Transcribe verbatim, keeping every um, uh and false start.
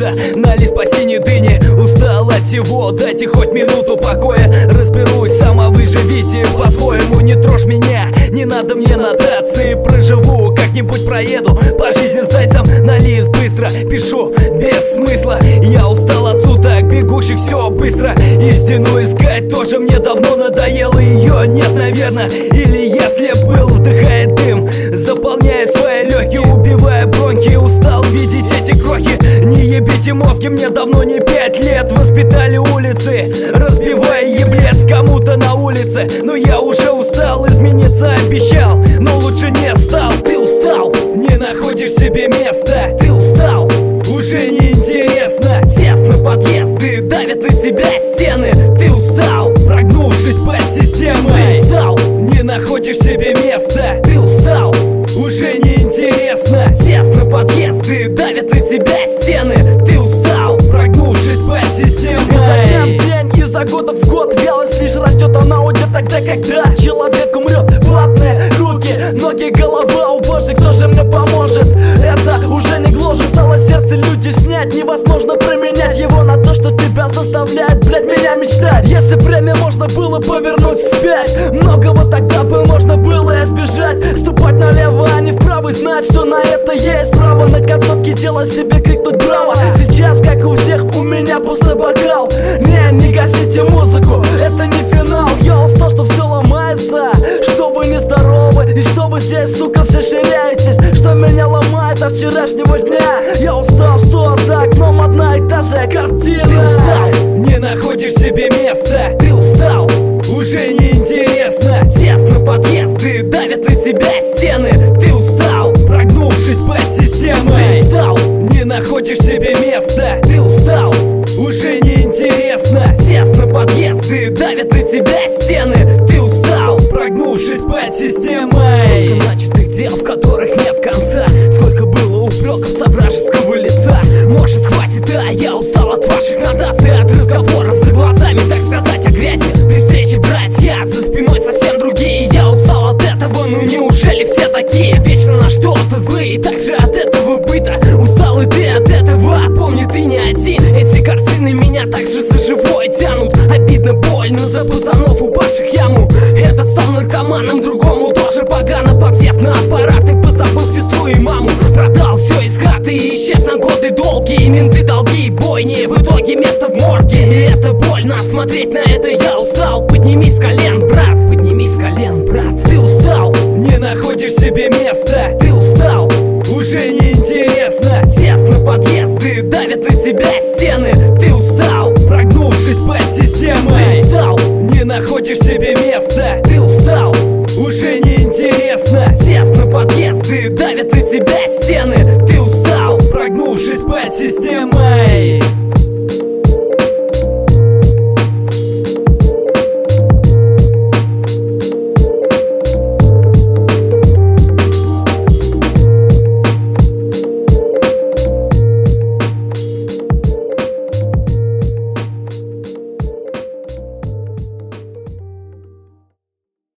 улица, на лист по синей дыне. Устал от всего, дайте хоть минуту покоя. Разберусь, сама выживите по-своему. Не трожь меня, не надо мне нотации. Проживу, как-нибудь проеду по жизни зайцем. На лист быстро пишу, без смысла. Я устал от суток бегущих, все быстро. Истину искать тоже мне давно надоело. Ее нет, наверное, или если был, вдыхает дым, заполняя свои легкие, убивая бронхи. Устал видеть эти крохи, не ебите мозги, мне давно не пять лет. Воспитали улицы, разбивая еблец кому-то на улице. Но я уже устал, измениться обещал, но лучше не стал. Ты устал, не находишь себе места. Ты устал, уже не интересно. Тесно подъезды, давят на тебя стены. Ты устал, прогнувшись под системой. Ты устал, не находишь себе места. Ты устал, уже не интересно. Тесно подъезды, давят на тебя стены. Ты устал, прогнувшись под системой. Изо дня в день, изо года в год вялость лишь растет, она уйдет тогда, когда человек умрет. Ватные руки, ноги, голова, о боже, кто же мне поможет? Это уже не гложет, стало сердце люди снять. Невозможно променять его на то, что тебя заставляет, блять, меня мечтать. Если время можно было повернуть вспять, многого тогда бы можно было избежать. Ступать налево, а не вправо, и знать, что на это есть право. На концовке дела себе крикнуть браво. Сейчас, как у всех, у меня пустой бокал. Не, не гасите музыку, это не финал. Я устал, что все ломается, что вы не здоровы, и что вы здесь, сука, все ширяетесь. Что меня ломает от вчерашнего дня. Я устал, что за окном одна и та же картина. Ты устал, не находишь себе места. Ты устал, уже не интересно. Тесно подъезды, давят на тебя стены. Ты устал, прогнувшись под системой. Ты устал, не находишь себе места. Ты устал, уже не интересно. Тесно подъезды, давят на тебя стены. Ты устал, прогнувшись под системой. Сколько начатых дел, в которых нет конца. Сколько было упреков со вражеского лица. Может, хватит, а я устал от ваших нотаций, от разговоров за глазами, так сказать, о грязи. При встрече братья, за спиной совсем другие. Я устал от этого, ну неужели все такие? Вечно на что-то злые, также от этого быта. Устал и ты от этого, помни, ты не один. Эти картины меня также за живое тянут. Обидно, больно за пацанов, упавших в яму. Этот стал наркоманом, другому тоже погано. Подсев на аппараты, позабыл сестру и маму. Продал все из хаты и исчез на годы долгие. Менты, долги, бойни, в итоге место в морге. И это больно, смотреть на это я устал. Поднимись с колен, брат, поднимись с колен, брат. Ты устал, не находишь себе места.